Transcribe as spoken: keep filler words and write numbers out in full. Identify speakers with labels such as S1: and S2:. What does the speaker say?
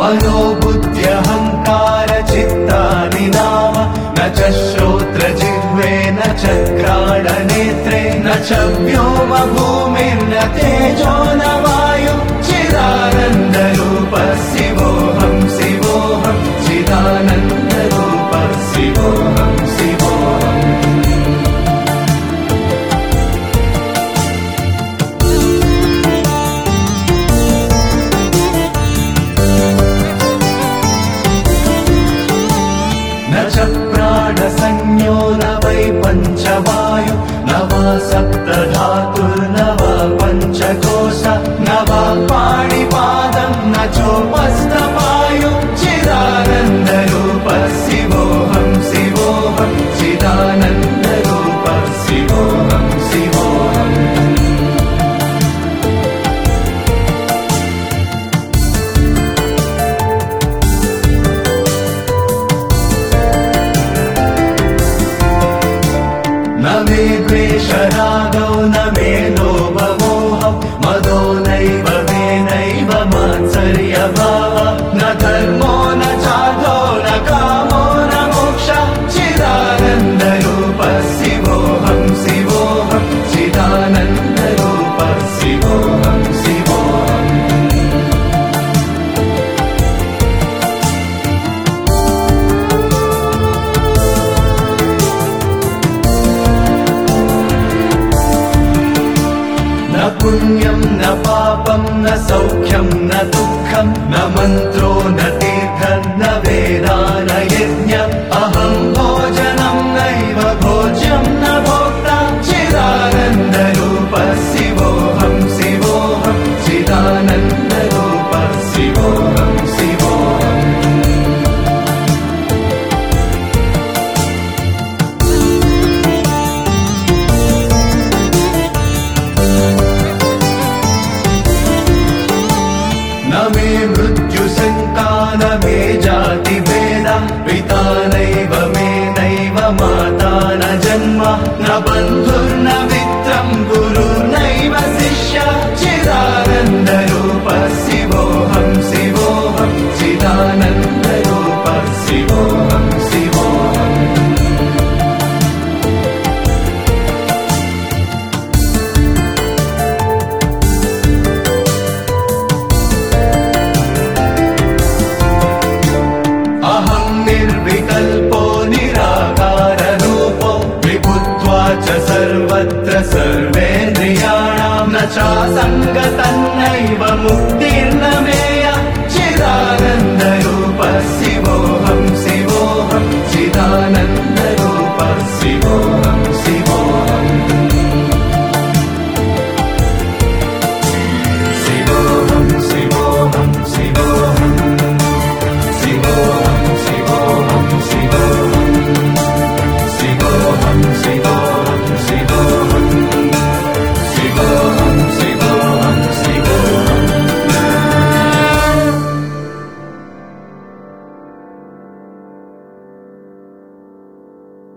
S1: मनोबुद्ध्यहङ्कार चित्तानि नाम न च श्रोत्रजिह्वे न च घ्राणनेत्रे न च व्योम भूमिर्न तेजो न वायु चिदानन्दरूपः शिवोऽहं शिवोऽहं चिदानन्दरूपः शिवोऽहं शिवोऽहम् न च प्राणसंज्ञो न वै पञ्चवायु न वा सप्तधातुर्न वा पञ्चकोश न वा पाणिपादं न चोपस्थपायु चिदानन्दरूपः शिवोऽहं शिवोऽहं चिदानन्दरूपः शिवोऽहं शिवोऽहम् न मे द्वेषरागौ न मे लोभमोहौ मदो नैव मे नैव मात्सर्यभावः न धर्मो न चार्थो न कामो न मोक्षः चिदानन्दरूपः शिवोऽहं शिवोऽहं चिदानन्दरूपः शिवोऽहं शिवोऽहम् न पुण्यं न पापं न सौख्यं न दुःखं न मन्त्रो न तीर्थं न वेदा न यज्ञ अहं भोजनं नैव भोज्यं न भोक्ता चिदानन्दरूपः शिवोऽहं शिवोऽहं चिदानन्दरूपः शिवोऽहं शिवोऽहम् न मे मृत्युशङ्का न मे जातिभेदा पिता नैव मे नैव माता न जन्म न बन्धुर्न मित्रं गुरुर्नैव शिष्यः चिदानन्दरूपः शिवोऽहं शिवोऽहं चिदानन्दरूपः शिवोऽहं शिवोऽहम् अहं निर्विकल्पो निराकाररूपो विभुत्वा च सर्वत्र सर्वेन्द्रियाणां न चासङ्गतन्नैव मुक्ति